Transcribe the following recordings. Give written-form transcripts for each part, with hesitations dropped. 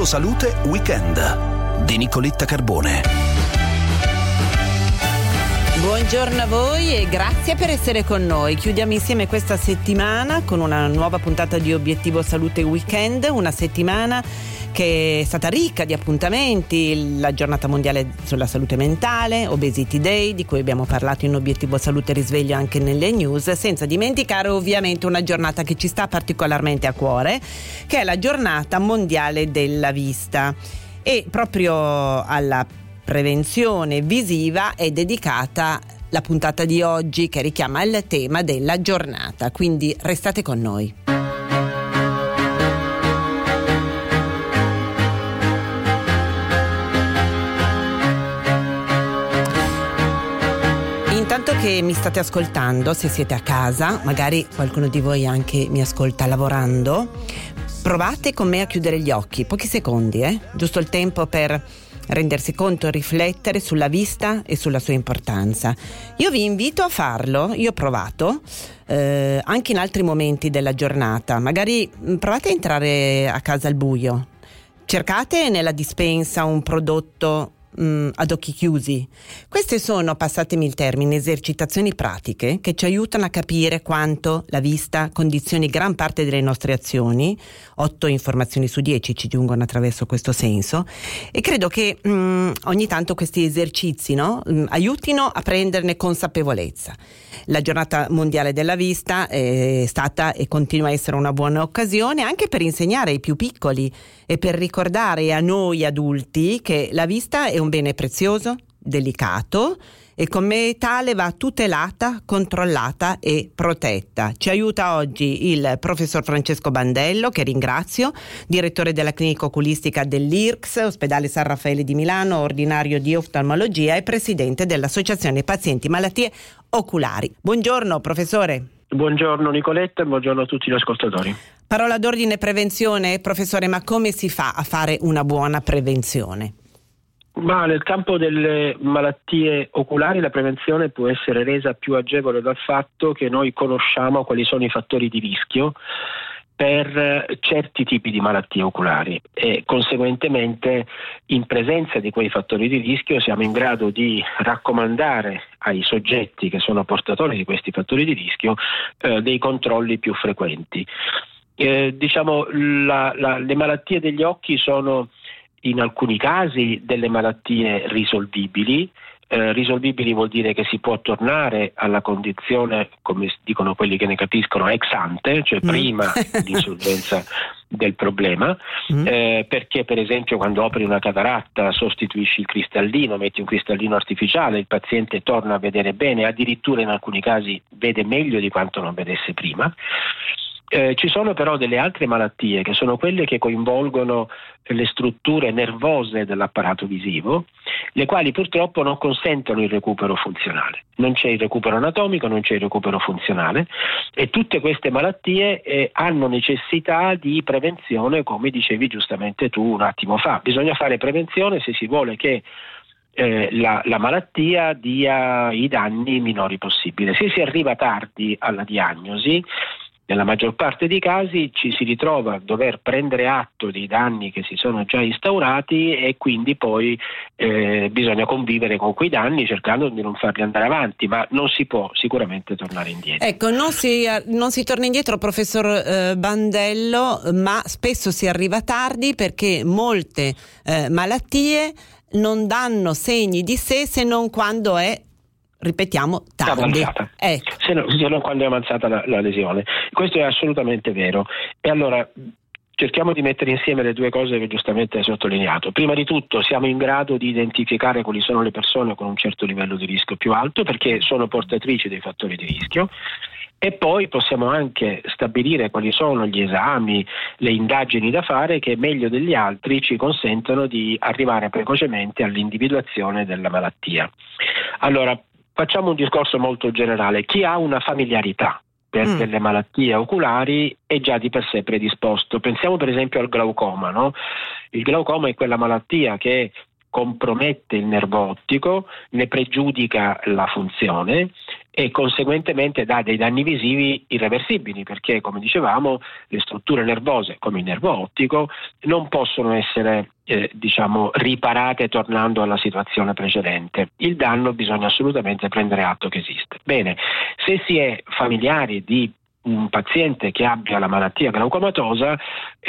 Salute Weekend di Nicoletta Carbone. Buongiorno a voi e grazie per essere con noi. Chiudiamo insieme questa settimana con una nuova puntata di Obiettivo Salute Weekend, una settimana che è stata ricca di appuntamenti: la giornata mondiale sulla salute mentale, Obesity Day, di cui abbiamo parlato in Obiettivo Salute Risveglio anche nelle news, senza dimenticare ovviamente una giornata che ci sta particolarmente a cuore, che è la giornata mondiale della vista. E proprio alla prevenzione visiva è dedicata la puntata di oggi, che richiama il tema della giornata, quindi restate con noi. Intanto che mi state ascoltando, se siete a casa, magari qualcuno di voi anche mi ascolta lavorando, provate con me a chiudere gli occhi, pochi secondi, giusto il tempo per rendersi conto e riflettere sulla vista e sulla sua importanza. Io vi invito a farlo, io ho provato anche in altri momenti della giornata. Magari provate a entrare a casa al buio, cercate nella dispensa un prodotto ad occhi chiusi. Queste sono, passatemi il termine, esercitazioni pratiche che ci aiutano a capire quanto la vista condizioni gran parte delle nostre azioni. 8 informazioni su 10 ci giungono attraverso questo senso, e credo che ogni tanto questi esercizi aiutino a prenderne consapevolezza. La giornata mondiale della vista è stata e continua a essere una buona occasione anche per insegnare ai più piccoli e per ricordare a noi adulti che la vista è un bene prezioso, delicato, e come tale va tutelata, controllata e protetta. Ci aiuta oggi il professor Francesco Bandello, che ringrazio, direttore della clinica oculistica dell'IRCS, ospedale San Raffaele di Milano, ordinario di oftalmologia e presidente dell'Associazione Pazienti Malattie Oculari. Buongiorno professore. Buongiorno Nicoletta e buongiorno a tutti gli ascoltatori. Parola d'ordine prevenzione, professore, ma come si fa a fare una buona prevenzione? Ma nel campo delle malattie oculari la prevenzione può essere resa più agevole dal fatto che noi conosciamo quali sono i fattori di rischio per certi tipi di malattie oculari e conseguentemente in presenza di quei fattori di rischio siamo in grado di raccomandare ai soggetti che sono portatori di questi fattori di rischio dei controlli più frequenti. Le malattie degli occhi sono in alcuni casi delle malattie risolvibili. Risolvibili vuol dire che si può tornare alla condizione, come dicono quelli che ne capiscono, ex ante, cioè prima l'insorgenza del problema, perché per esempio quando operi una cataratta sostituisci il cristallino, metti un cristallino artificiale, il paziente torna a vedere bene, addirittura in alcuni casi vede meglio di quanto non vedesse prima. Ci sono però delle altre malattie che sono quelle che coinvolgono le strutture nervose dell'apparato visivo, le quali purtroppo non consentono il recupero funzionale. Non c'è il recupero anatomico, non c'è il recupero funzionale e tutte queste malattie hanno necessità di prevenzione, come dicevi giustamente tu un attimo fa. Bisogna fare prevenzione se si vuole che la malattia dia i danni minori possibili. Se si arriva tardi alla diagnosi, nella maggior parte dei casi ci si ritrova a dover prendere atto dei danni che si sono già instaurati e quindi poi bisogna convivere con quei danni cercando di non farli andare avanti, ma non si può sicuramente tornare indietro. Ecco, non si torna indietro, professor Bandello, ma spesso si arriva tardi perché molte malattie non danno segni di sé se non quando è, ripetiamo, tardi. Se non quando è avanzata la lesione. Questo è assolutamente vero. E allora cerchiamo di mettere insieme le due cose che giustamente hai sottolineato. Prima di tutto siamo in grado di identificare quali sono le persone con un certo livello di rischio più alto, perché sono portatrici dei fattori di rischio. E poi possiamo anche stabilire quali sono gli esami, le indagini da fare che meglio degli altri ci consentono di arrivare precocemente all'individuazione della malattia. Allora, facciamo un discorso molto generale. Chi ha una familiarità per delle malattie oculari è già di per sé predisposto. Pensiamo per esempio al glaucoma, no? Il glaucoma è quella malattia che compromette il nervo ottico, ne pregiudica la funzione e conseguentemente dà dei danni visivi irreversibili, perché come dicevamo le strutture nervose come il nervo ottico non possono essere riparate tornando alla situazione precedente. Il danno bisogna assolutamente prendere atto che esiste. Bene, se si è familiari di un paziente che abbia la malattia glaucomatosa,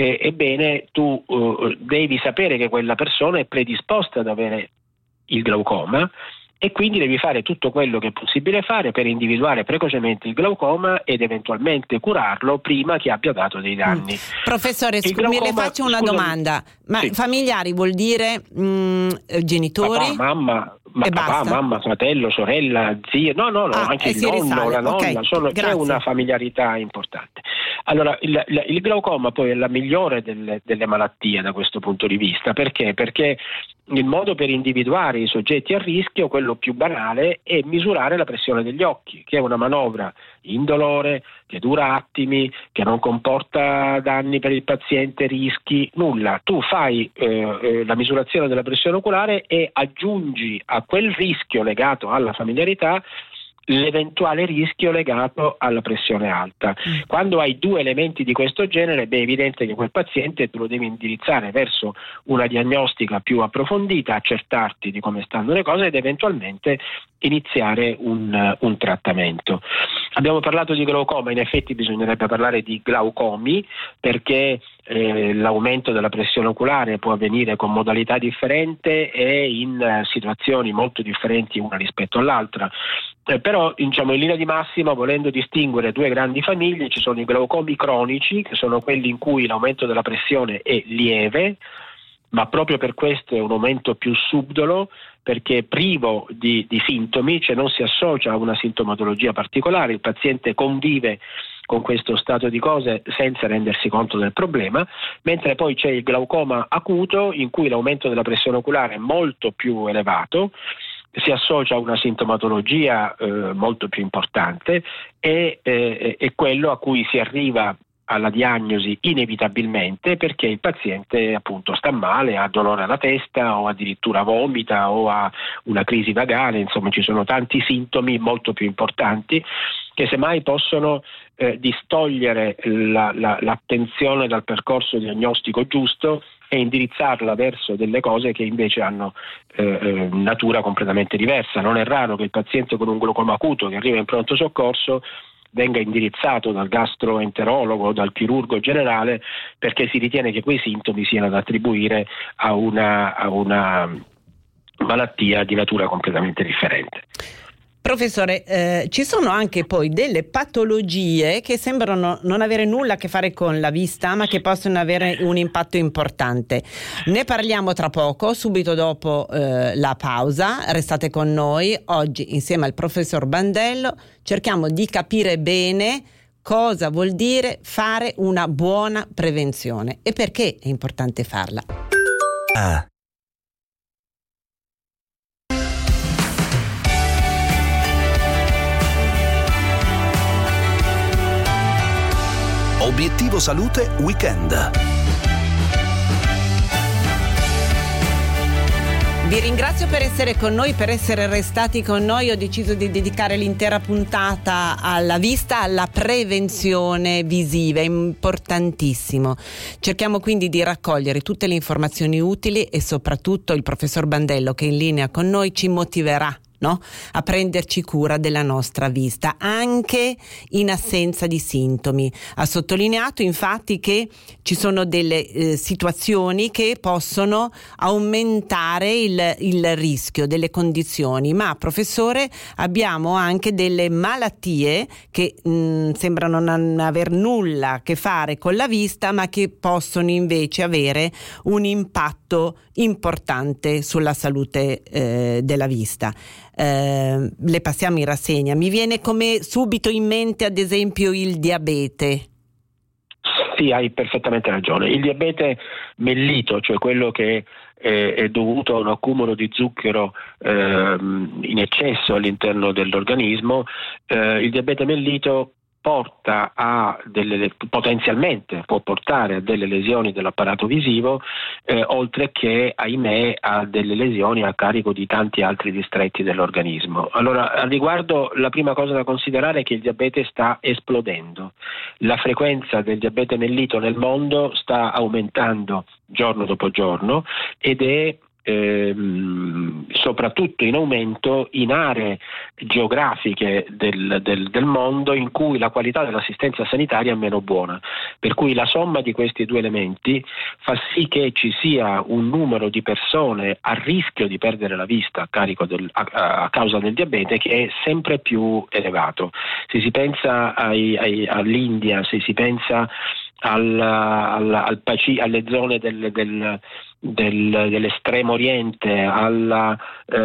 ebbene tu devi sapere che quella persona è predisposta ad avere il glaucoma e quindi devi fare tutto quello che è possibile fare per individuare precocemente il glaucoma ed eventualmente curarlo prima che abbia dato dei danni. Professore, le faccio una domanda. Ma sì. Familiari vuol dire genitori? Papà, mamma, fratello, sorella, zio, anche il nonno, la nonna, c'è una familiarità importante. Allora, il glaucoma poi è la migliore delle malattie da questo punto di vista, perché? Perché il modo per individuare i soggetti a rischio, quello più banale, è misurare la pressione degli occhi, che è una manovra indolore, che dura attimi, che non comporta danni per il paziente, rischi, nulla. Tu fai la misurazione della pressione oculare e aggiungi a quel rischio legato alla familiarità l'eventuale rischio legato alla pressione alta. Quando hai due elementi di questo genere, è evidente che quel paziente tu lo devi indirizzare verso una diagnostica più approfondita, accertarti di come stanno le cose ed eventualmente iniziare un trattamento. Abbiamo parlato di glaucoma, in effetti bisognerebbe parlare di glaucomi, perché l'aumento della pressione oculare può avvenire con modalità differente e in situazioni molto differenti una rispetto all'altra. Però in linea di massima, volendo distinguere due grandi famiglie, ci sono i glaucomi cronici, che sono quelli in cui l'aumento della pressione è lieve, ma proprio per questo è un aumento più subdolo, perché privo di sintomi, cioè non si associa a una sintomatologia particolare, il paziente convive con questo stato di cose senza rendersi conto del problema, mentre poi c'è il glaucoma acuto, in cui l'aumento della pressione oculare è molto più elevato, si associa a una sintomatologia molto più importante e è quello a cui si arriva alla diagnosi inevitabilmente, perché il paziente appunto sta male, ha dolore alla testa o addirittura vomita o ha una crisi vagale, insomma ci sono tanti sintomi molto più importanti che semmai possono distogliere l'attenzione dal percorso diagnostico giusto e indirizzarla verso delle cose che invece hanno natura completamente diversa. Non è raro che il paziente con un glaucoma acuto che arriva in pronto soccorso venga indirizzato dal gastroenterologo o dal chirurgo generale, perché si ritiene che quei sintomi siano da attribuire a una malattia di natura completamente differente. Professore, ci sono anche poi delle patologie che sembrano non avere nulla a che fare con la vista, ma che possono avere un impatto importante. Ne parliamo tra poco, subito dopo la pausa. Restate con noi. Oggi, insieme al professor Bandello, cerchiamo di capire bene cosa vuol dire fare una buona prevenzione e perché è importante farla. Obiettivo Salute Weekend. Vi ringrazio per essere con noi, per essere restati con noi. Ho deciso di dedicare l'intera puntata alla vista, alla prevenzione visiva, è importantissimo. Cerchiamo quindi di raccogliere tutte le informazioni utili e soprattutto il professor Bandello, che è in linea con noi, ci motiverà a prenderci cura della nostra vista anche in assenza di sintomi. Ha sottolineato infatti che ci sono delle situazioni che possono aumentare il rischio delle condizioni, ma professore abbiamo anche delle malattie che sembrano non aver nulla a che fare con la vista, ma che possono invece avere un impatto importante sulla salute della vista. Le passiamo in rassegna. Mi viene come subito in mente ad esempio il diabete. Sì, hai perfettamente ragione. Il diabete mellito, cioè quello che è dovuto a un accumulo di zucchero in eccesso all'interno dell'organismo, il diabete mellito porta a potenzialmente può portare a delle lesioni dell'apparato visivo, oltre che, ahimè, a delle lesioni a carico di tanti altri distretti dell'organismo. Allora, al riguardo, la prima cosa da considerare è che il diabete sta esplodendo. La frequenza del diabete mellito nel mondo sta aumentando giorno dopo giorno ed è soprattutto in aumento in aree geografiche del mondo in cui la qualità dell'assistenza sanitaria è meno buona, per cui la somma di questi due elementi fa sì che ci sia un numero di persone a rischio di perdere la vista a causa del diabete che è sempre più elevato. Se si pensa all'India, se si pensa alle zone dell'estremo oriente, al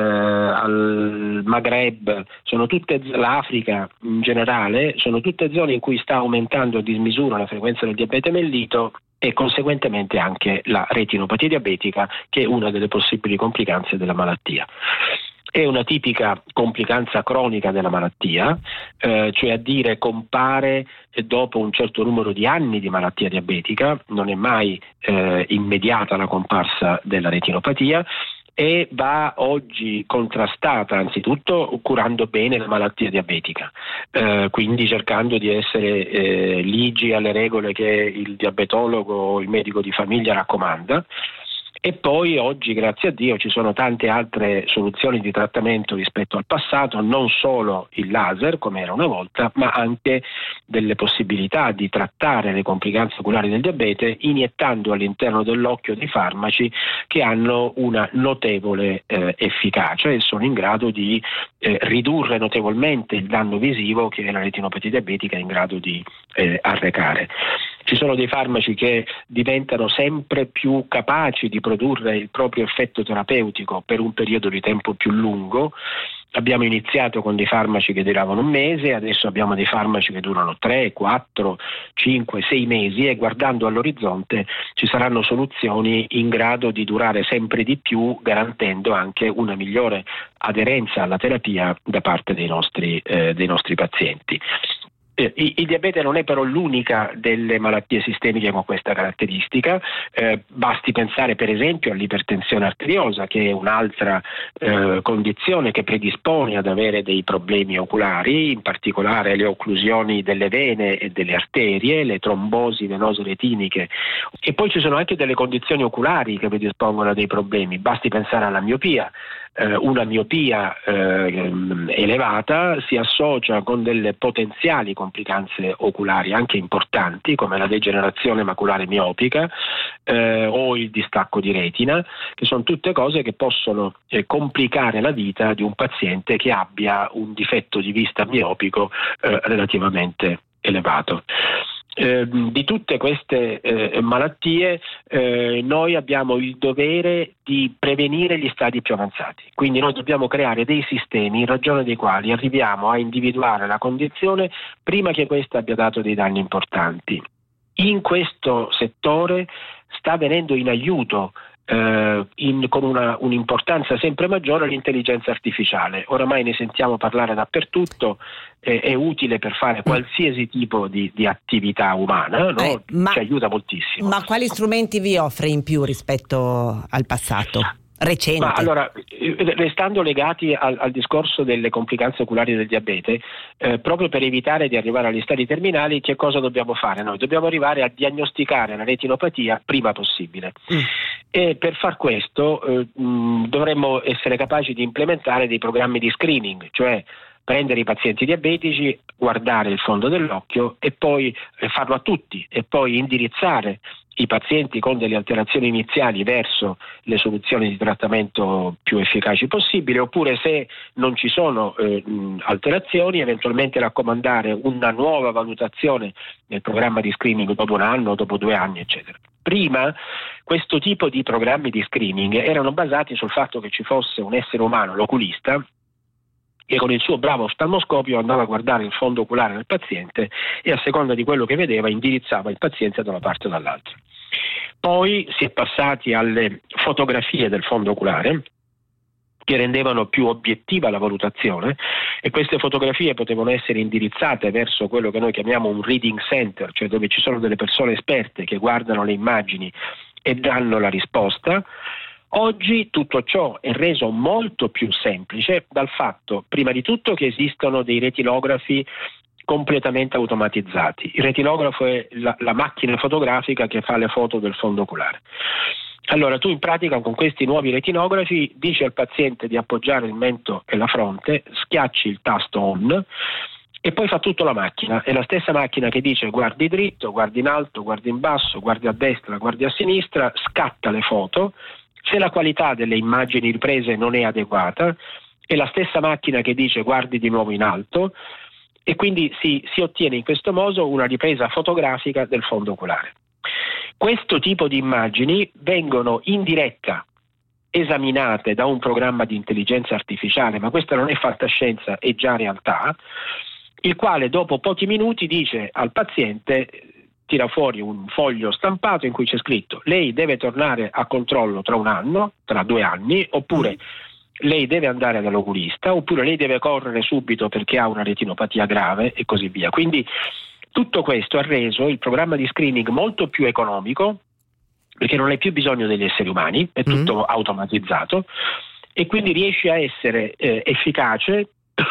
Maghreb, l'Africa in generale, sono tutte zone in cui sta aumentando a dismisura la frequenza del diabete mellito e conseguentemente anche la retinopatia diabetica, che è una delle possibili complicanze della malattia. È una tipica complicanza cronica della malattia, cioè a dire compare dopo un certo numero di anni di malattia diabetica, non è mai immediata la comparsa della retinopatia e va oggi contrastata anzitutto curando bene la malattia diabetica, quindi cercando di essere ligi alle regole che il diabetologo o il medico di famiglia raccomanda. E poi oggi, grazie a Dio, ci sono tante altre soluzioni di trattamento rispetto al passato, non solo il laser come era una volta, ma anche delle possibilità di trattare le complicanze oculari del diabete iniettando all'interno dell'occhio dei farmaci che hanno una notevole efficacia e sono in grado di ridurre notevolmente il danno visivo che la retinopatia diabetica è in grado di arrecare. Ci sono dei farmaci che diventano sempre più capaci di produrre il proprio effetto terapeutico per un periodo di tempo più lungo. Abbiamo iniziato con dei farmaci che duravano un mese, adesso abbiamo dei farmaci che durano 3, 4, 5, 6 mesi e guardando all'orizzonte ci saranno soluzioni in grado di durare sempre di più, garantendo anche una migliore aderenza alla terapia da parte dei nostri pazienti. Il diabete non è però l'unica delle malattie sistemiche con questa caratteristica, basti pensare per esempio all'ipertensione arteriosa, che è un'altra condizione che predispone ad avere dei problemi oculari, in particolare le occlusioni delle vene e delle arterie, le trombosi venose retiniche, e poi ci sono anche delle condizioni oculari che predispongono a dei problemi, basti pensare alla miopia. Una miopia elevata si associa con delle potenziali complicanze oculari anche importanti come la degenerazione maculare miopica o il distacco di retina, che sono tutte cose che possono complicare la vita di un paziente che abbia un difetto di vista miopico relativamente elevato. Di tutte queste malattie noi abbiamo il dovere di prevenire gli stadi più avanzati, quindi noi dobbiamo creare dei sistemi in ragione dei quali arriviamo a individuare la condizione prima che questa abbia dato dei danni importanti. In questo settore sta venendo in aiuto con un'importanza sempre maggiore l'intelligenza artificiale. Oramai ne sentiamo parlare dappertutto, è utile per fare qualsiasi tipo di attività umana, no? Ci aiuta moltissimo. Ma quali strumenti vi offre in più rispetto al passato recente? Ma allora, restando legati al discorso delle complicanze oculari del diabete, proprio per evitare di arrivare agli stadi terminali, che cosa dobbiamo fare? Noi dobbiamo arrivare a diagnosticare la retinopatia prima possibile. E per far questo dovremmo essere capaci di implementare dei programmi di screening, cioè prendere i pazienti diabetici, guardare il fondo dell'occhio e poi farlo a tutti e poi indirizzare i pazienti con delle alterazioni iniziali verso le soluzioni di trattamento più efficaci possibili, oppure se non ci sono alterazioni eventualmente raccomandare una nuova valutazione del programma di screening dopo un anno, dopo 2 anni, eccetera. Prima questo tipo di programmi di screening erano basati sul fatto che ci fosse un essere umano, l'oculista, che con il suo bravo oftalmoscopio andava a guardare il fondo oculare del paziente e a seconda di quello che vedeva indirizzava il paziente da una parte o dall'altra. Poi si è passati alle fotografie del fondo oculare che rendevano più obiettiva la valutazione, e queste fotografie potevano essere indirizzate verso quello che noi chiamiamo un reading center, cioè dove ci sono delle persone esperte che guardano le immagini e danno la risposta. Oggi tutto ciò è reso molto più semplice dal fatto, prima di tutto, che esistono dei retinografi completamente automatizzati. Il retinografo è la macchina fotografica che fa le foto del fondo oculare. Allora tu in pratica con questi nuovi retinografi dici al paziente di appoggiare il mento e la fronte, schiacci il tasto on e poi fa tutto la macchina. È la stessa macchina che dice guardi dritto, guardi in alto, guardi in basso, guardi a destra, guardi a sinistra, scatta le foto. Se la qualità delle immagini riprese non è adeguata, è la stessa macchina che dice guardi di nuovo in alto, e quindi si ottiene in questo modo una ripresa fotografica del fondo oculare. Questo tipo di immagini vengono in diretta esaminate da un programma di intelligenza artificiale, ma questa non è fantascienza, è già realtà, il quale dopo pochi minuti dice al paziente, tira fuori un foglio stampato in cui c'è scritto lei deve tornare a controllo tra un anno, tra 2 anni, oppure lei deve andare dall'oculista, oppure lei deve correre subito perché ha una retinopatia grave e così via. Quindi tutto questo ha reso il programma di screening molto più economico, perché non hai più bisogno degli esseri umani, è tutto automatizzato, e quindi riesci a essere efficace,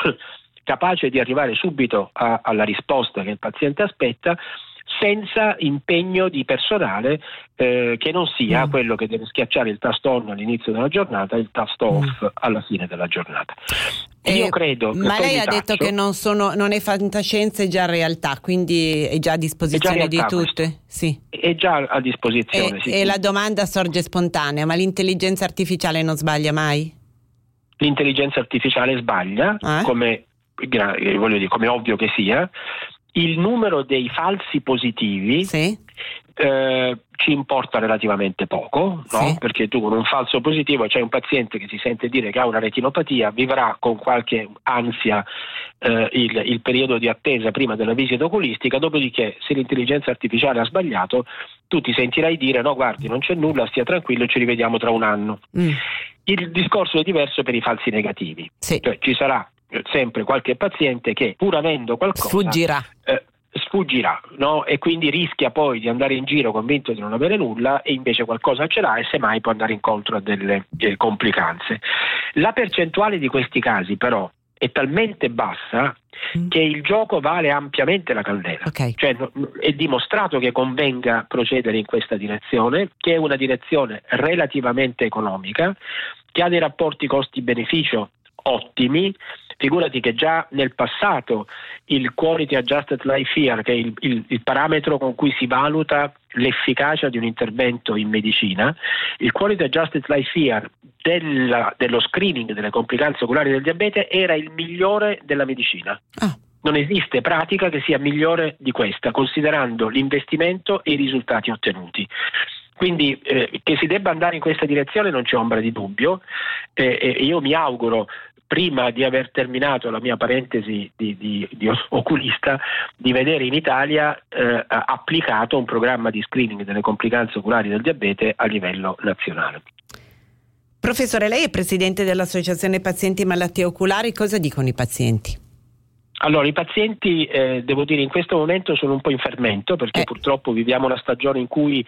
capace di arrivare subito alla risposta che il paziente aspetta, senza impegno di personale che non sia quello che deve schiacciare il tasto on all'inizio della giornata e il tasto off alla fine della giornata. Io credo che ma lei ha detto che non è fantascienza, è già realtà, quindi è già a disposizione di tutti. Sì. È già a disposizione. E la domanda sorge spontanea, ma l'intelligenza artificiale non sbaglia mai? L'intelligenza artificiale sbaglia, come ovvio che sia. Il numero dei falsi positivi ci importa relativamente poco, no? Sì. Perché tu con un falso positivo c'è un paziente che si sente dire che ha una retinopatia, vivrà con qualche ansia il periodo di attesa prima della visita oculistica, dopodiché se l'intelligenza artificiale ha sbagliato tu ti sentirai dire no guardi non c'è nulla, stia tranquillo, ci rivediamo tra un anno. Il discorso è diverso per i falsi negativi, cioè ci sarà sempre qualche paziente che pur avendo qualcosa sfuggirà, no? E quindi rischia poi di andare in giro convinto di non avere nulla e invece qualcosa ce l'ha e semmai può andare incontro a delle complicanze. La percentuale di questi casi però è talmente bassa che il gioco vale ampiamente la candela. Cioè è dimostrato che convenga procedere in questa direzione, che è una direzione relativamente economica, che ha dei rapporti costi-beneficio ottimi. Figurati che già nel passato il Quality Adjusted Life Year, che è il parametro con cui si valuta l'efficacia di un intervento in medicina, il Quality Adjusted Life Year dello screening delle complicanze oculari del diabete era il migliore della medicina. Non esiste pratica che sia migliore di questa, considerando l'investimento e i risultati ottenuti. Quindi che si debba andare in questa direzione non c'è ombra di dubbio, e io mi auguro, prima di aver terminato la mia parentesi di oculista, di vedere in Italia applicato un programma di screening delle complicanze oculari del diabete a livello nazionale. Professore, lei è presidente dell'Associazione Pazienti Malattie Oculari, cosa dicono i pazienti? Allora, i pazienti, devo dire, in questo momento sono un po' in fermento, perché purtroppo viviamo una stagione in cui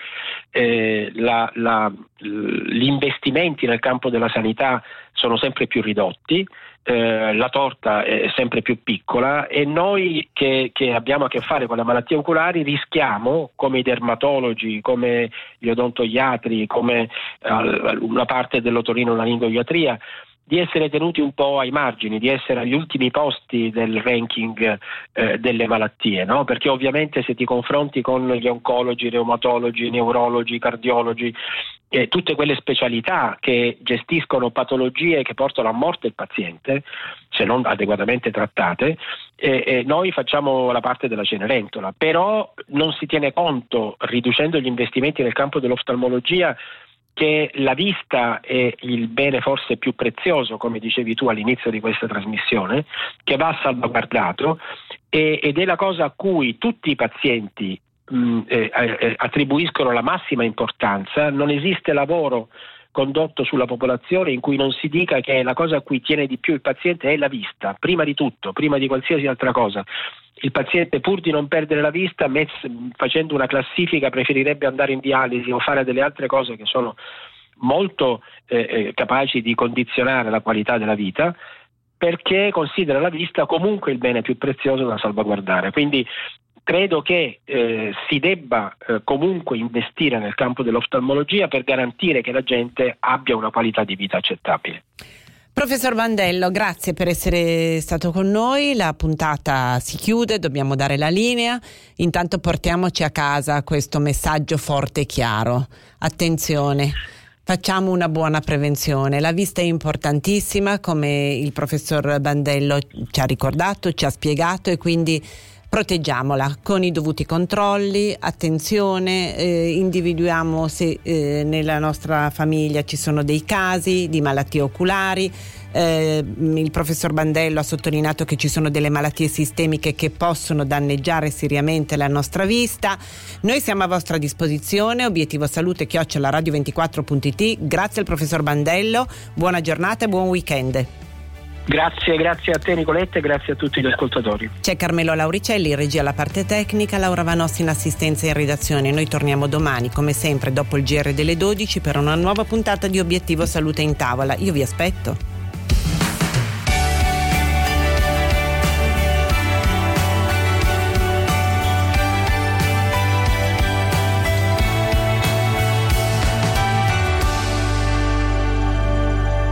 gli investimenti nel campo della sanità sono sempre più ridotti, la torta è sempre più piccola, e noi che abbiamo a che fare con le malattie oculari rischiamo, come i dermatologi, come gli odontoiatri, come una parte dell'otorinolaringoiatria, di essere tenuti un po' ai margini, di essere agli ultimi posti del ranking delle malattie, no? Perché ovviamente se ti confronti con gli oncologi, reumatologi, neurologi, cardiologi, tutte quelle specialità che gestiscono patologie che portano a morte il paziente, se non adeguatamente trattate, noi facciamo la parte della Cenerentola, però non si tiene conto, riducendo gli investimenti nel campo dell'oftalmologia, che la vista è il bene forse più prezioso, come dicevi tu all'inizio di questa trasmissione, che va salvaguardato, ed è la cosa a cui tutti i pazienti attribuiscono la massima importanza. Non esiste lavoro condotto sulla popolazione in cui non si dica che la cosa a cui tiene di più il paziente è la vista, prima di tutto, prima di qualsiasi altra cosa. Il paziente, pur di non perdere la vista, facendo una classifica, preferirebbe andare in dialisi o fare delle altre cose che sono molto capaci di condizionare la qualità della vita, perché considera la vista comunque il bene più prezioso da salvaguardare. Quindi credo che si debba comunque investire nel campo dell'oftalmologia per garantire che la gente abbia una qualità di vita accettabile. Professor Bandello, grazie per essere stato con noi. La puntata si chiude, dobbiamo dare la linea. Intanto portiamoci a casa questo messaggio forte e chiaro. Attenzione, facciamo una buona prevenzione. La vista è importantissima, come il professor Bandello ci ha ricordato, ci ha spiegato, e quindi proteggiamola con i dovuti controlli. Attenzione, individuiamo se nella nostra famiglia ci sono dei casi di malattie oculari. Il professor Bandello ha sottolineato che ci sono delle malattie sistemiche che possono danneggiare seriamente la nostra vista. Noi siamo a vostra disposizione, obiettivosalute@radio24.it. Grazie al professor Bandello, buona giornata e buon weekend. Grazie a te Nicoletta e grazie a tutti gli ascoltatori. C'è Carmelo Lauricelli in regia alla parte tecnica, Laura Vanossi in assistenza e in redazione. Noi torniamo domani come sempre dopo il GR delle 12 per una nuova puntata di Obiettivo Salute in Tavola. Io vi aspetto.